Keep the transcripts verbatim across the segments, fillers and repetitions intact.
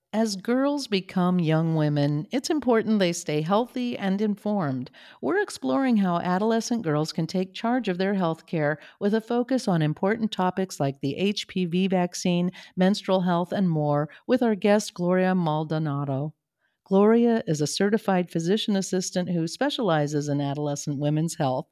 As girls become young women, it's important they stay healthy and informed. We're exploring how adolescent girls can take charge of their health care with a focus on important topics like the H P V vaccine, menstrual health, and more with our guest, Gloria Maldonado. Gloria is a certified physician assistant who specializes in adolescent women's health.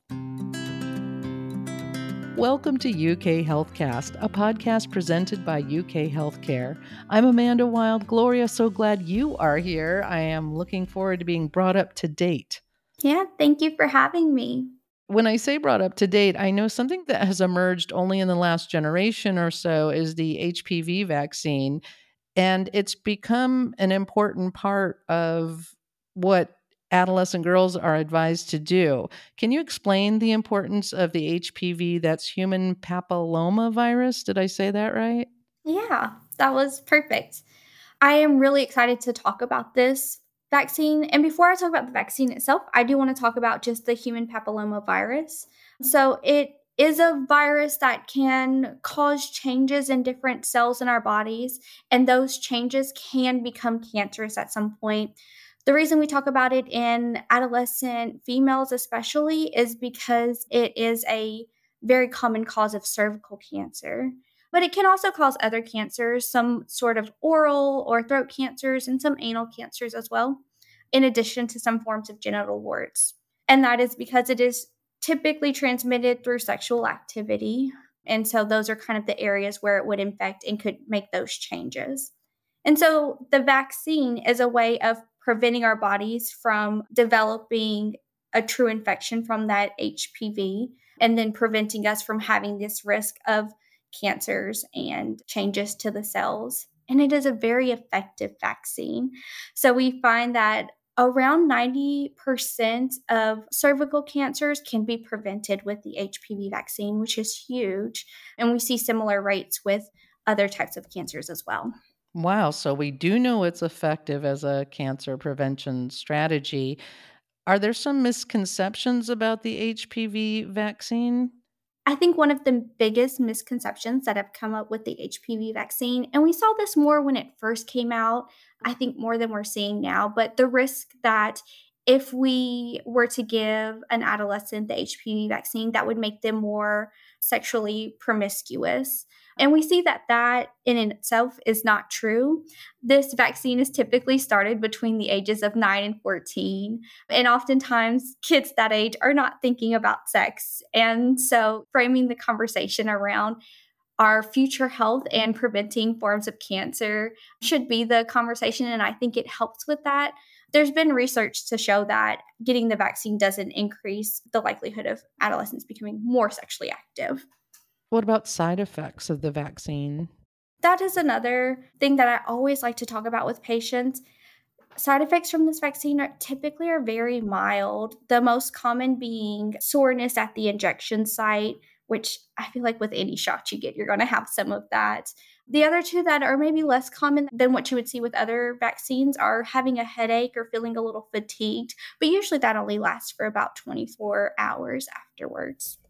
Welcome to U K Healthcast, a podcast presented by U K Healthcare. I'm Amanda Wild. Gloria, so glad you are here. I am looking forward to being brought up to date. Yeah, thank you for having me. When I say brought up to date, I know something that has emerged only in the last generation or so is the H P V vaccine. And it's become an important part of what adolescent girls are advised to do. Can you explain the importance of the H P V, that's human papilloma virus? Did I say that right? Yeah, that was perfect. I am really excited to talk about this vaccine. And before I talk about the vaccine itself, I do want to talk about just the human papilloma virus. So, it is a virus that can cause changes in different cells in our bodies, and those changes can become cancerous at some point. The reason we talk about it in adolescent females, especially, is because it is a very common cause of cervical cancer. But it can also cause other cancers, some sort of oral or throat cancers, and some anal cancers as well, in addition to some forms of genital warts. And that is because it is typically transmitted through sexual activity. And so those are kind of the areas where it would infect and could make those changes. And so the vaccine is a way of preventing our bodies from developing a true infection from that H P V and then preventing us from having this risk of cancers and changes to the cells. And it is a very effective vaccine. So we find that around ninety percent of cervical cancers can be prevented with the H P V vaccine, which is huge. And we see similar rates with other types of cancers as well. Wow, so we do know it's effective as a cancer prevention strategy. Are there some misconceptions about the H P V vaccine? I think one of the biggest misconceptions that have come up with the H P V vaccine, and we saw this more when it first came out, I think more than we're seeing now, but the risk that if we were to give an adolescent the H P V vaccine, that would make them more sexually promiscuous. And we see that that in itself is not true. This vaccine is typically started between the ages of nine and fourteen. And oftentimes, kids that age are not thinking about sex. And so, framing the conversation around our future health and preventing forms of cancer should be the conversation. And I think it helps with that. There's been research to show that getting the vaccine doesn't increase the likelihood of adolescents becoming more sexually active. What about side effects of the vaccine? That is another thing that I always like to talk about with patients. Side effects from this vaccine are typically are very mild, the most common being soreness at the injection site, which I feel like with any shot you get, you're going to have some of that. The other two that are maybe less common than what you would see with other vaccines are having a headache or feeling a little fatigued, but usually that only lasts for about twenty-four hours afterwards.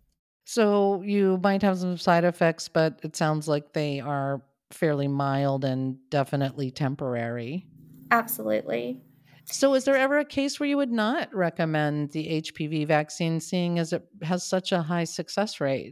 So you might have some side effects, but it sounds like they are fairly mild and definitely temporary. Absolutely. So is there ever a case where you would not recommend the H P V vaccine, seeing as it has such a high success rate?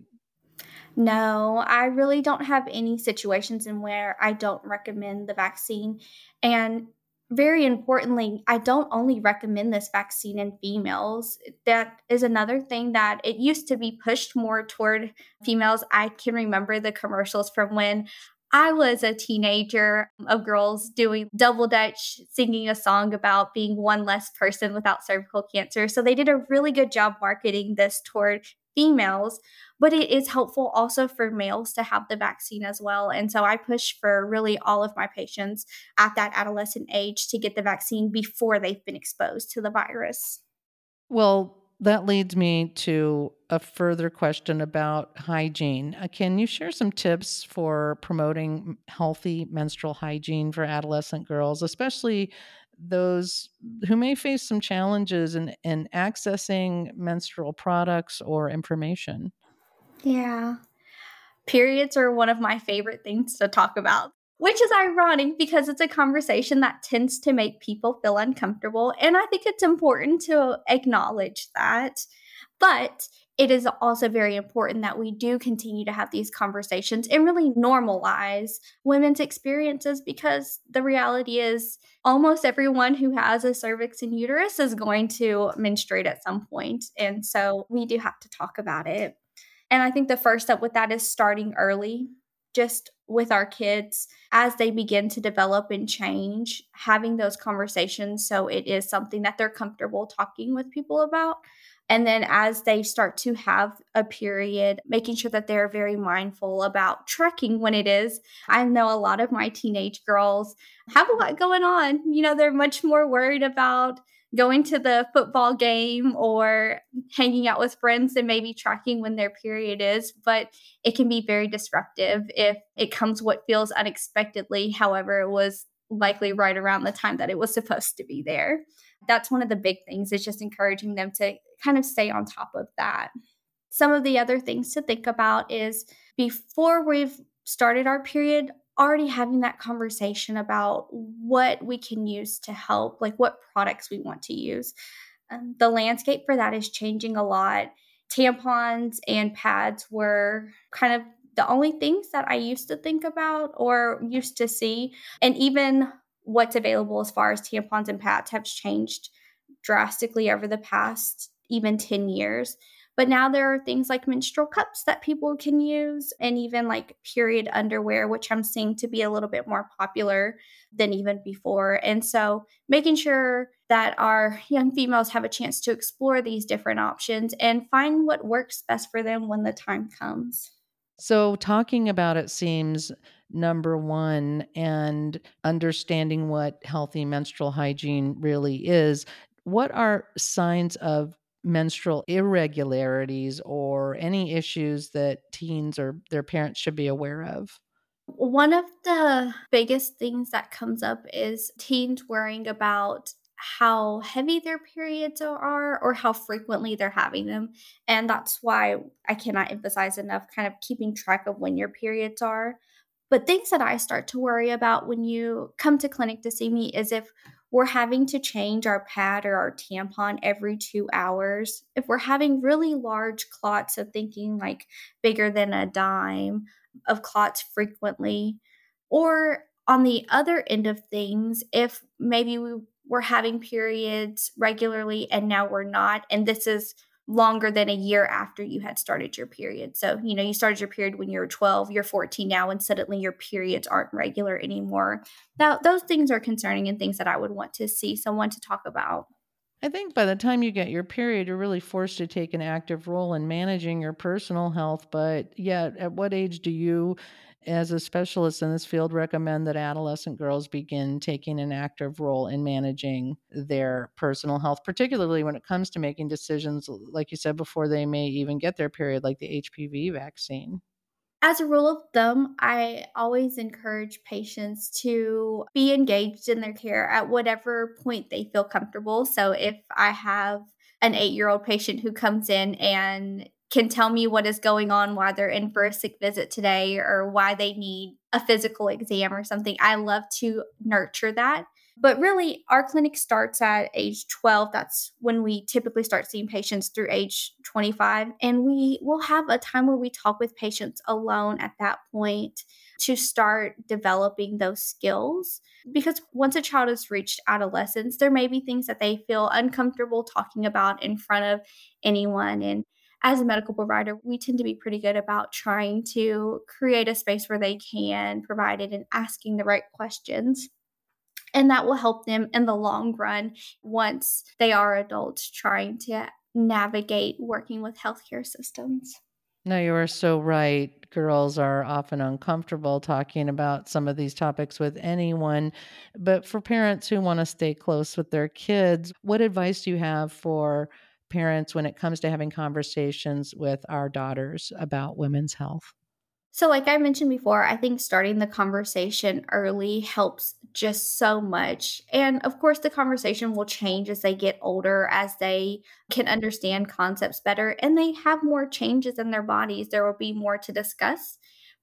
No, I really don't have any situations in where I don't recommend the vaccine. And very importantly, I don't only recommend this vaccine in females. That is another thing that it used to be pushed more toward females. I can remember the commercials from when I was a teenager of girls doing double dutch, singing a song about being one less person without cervical cancer. So they did a really good job marketing this toward females, but it is helpful also for males to have the vaccine as well. And so I push for really all of my patients at that adolescent age to get the vaccine before they've been exposed to the virus. Well, that leads me to a further question about hygiene. Uh, can you share some tips for promoting m- healthy menstrual hygiene for adolescent girls, especially those who may face some challenges in, in accessing menstrual products or information? Yeah. Periods are one of my favorite things to talk about. Which is ironic because it's a conversation that tends to make people feel uncomfortable. And I think it's important to acknowledge that. But it is also very important that we do continue to have these conversations and really normalize women's experiences, because the reality is almost everyone who has a cervix and uterus is going to menstruate at some point. And so we do have to talk about it. And I think the first step with that is starting early, just with our kids as they begin to develop and change, having those conversations so it is something that they're comfortable talking with people about. And then as they start to have a period, making sure that they're very mindful about tracking when it is. I know a lot of my teenage girls have a lot going on. You know, they're much more worried about going to the football game or hanging out with friends and maybe tracking when their period is. But it can be very disruptive if it comes what feels unexpectedly. However, it was likely right around the time that it was supposed to be there. That's one of the big things, is just encouraging them to kind of stay on top of that. Some of the other things to think about is before we've started our period, already having that conversation about what we can use to help, like what products we want to use. Um, the landscape for that is changing a lot. Tampons and pads were kind of the only things that I used to think about or used to see. And even what's available as far as tampons and pads have changed drastically over the past even ten years. But now there are things like menstrual cups that people can use, and even like period underwear, which I'm seeing to be a little bit more popular than even before. And so making sure that our young females have a chance to explore these different options and find what works best for them when the time comes. So, talking about it seems number one, and understanding what healthy menstrual hygiene really is. What are signs of menstrual irregularities or any issues that teens or their parents should be aware of? One of the biggest things that comes up is teens worrying about how heavy their periods are or how frequently they're having them. And that's why I cannot emphasize enough kind of keeping track of when your periods are. But things that I start to worry about when you come to clinic to see me is if we're having to change our pad or our tampon every two hours, if we're having really large clots of thinking like bigger than a dime of clots frequently, or on the other end of things, if maybe we were having periods regularly and now we're not, and this is longer than a year after you had started your period. So, you know, you started your period when you were twelve, you're fourteen now, and suddenly your periods aren't regular anymore. Now, those things are concerning and things that I would want to see someone to talk about. I think by the time you get your period, you're really forced to take an active role in managing your personal health. But yeah, at what age do you, as a specialist in this field, recommend that adolescent girls begin taking an active role in managing their personal health, particularly when it comes to making decisions, like you said, before they may even get their period, like the H P V vaccine? As a rule of thumb, I always encourage patients to be engaged in their care at whatever point they feel comfortable. So if I have an eight year old patient who comes in and can tell me what is going on, why they're in for a sick visit today, or why they need a physical exam or something, I love to nurture that. But really, our clinic starts at age twelve. That's when we typically start seeing patients through age twenty-five. And we will have a time where we talk with patients alone at that point to start developing those skills. Because once a child has reached adolescence, there may be things that they feel uncomfortable talking about in front of anyone. And as a medical provider, we tend to be pretty good about trying to create a space where they can provide it and asking the right questions. And that will help them in the long run once they are adults trying to navigate working with healthcare systems. No, you are so right. Girls are often uncomfortable talking about some of these topics with anyone. But for parents who want to stay close with their kids, what advice do you have for parents when it comes to having conversations with our daughters about women's health? So, like I mentioned before, I think starting the conversation early helps just so much. And of course, the conversation will change as they get older, as they can understand concepts better and they have more changes in their bodies. There will be more to discuss.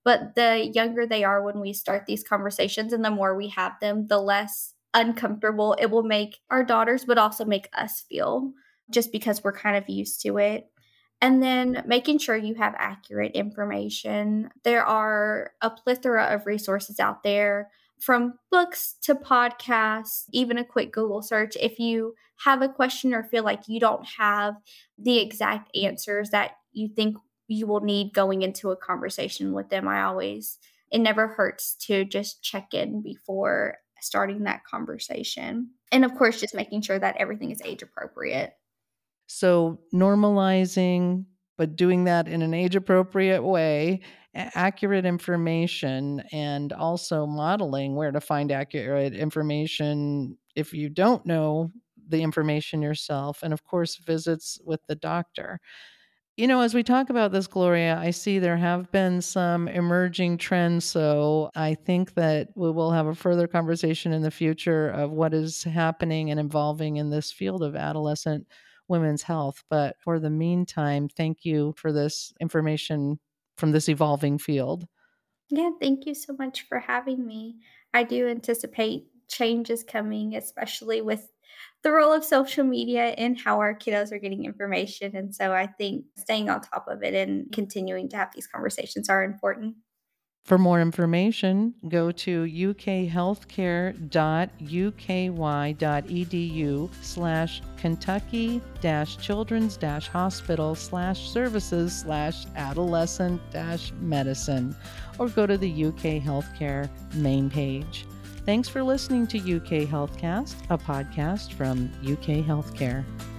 But the younger they are when we start these conversations and the more we have them, the less uncomfortable it will make our daughters, but also make us feel just because we're kind of used to it. And then making sure you have accurate information. There are a plethora of resources out there from books to podcasts, even a quick Google search. If you have a question or feel like you don't have the exact answers that you think you will need going into a conversation with them, I always, it never hurts to just check in before starting that conversation. And of course, just making sure that everything is age appropriate. So normalizing, but doing that in an age appropriate way, accurate information, and also modeling where to find accurate information if you don't know the information yourself. And of course, visits with the doctor. You know, as we talk about this, Gloria, I see there have been some emerging trends. So I think that we will have a further conversation in the future of what is happening and evolving in this field of adolescent women's health. But for the meantime, thank you for this information from this evolving field. Yeah, thank you so much for having me. I do anticipate changes coming, especially with the role of social media and how our kiddos are getting information. And so I think staying on top of it and continuing to have these conversations are important. For more information, go to ukhealthcare.uky.edu slash Kentucky dash children's dash hospital slash services slash adolescent dash medicine, or go to the U K Healthcare main page. Thanks for listening to U K Healthcast, a podcast from U K Healthcare.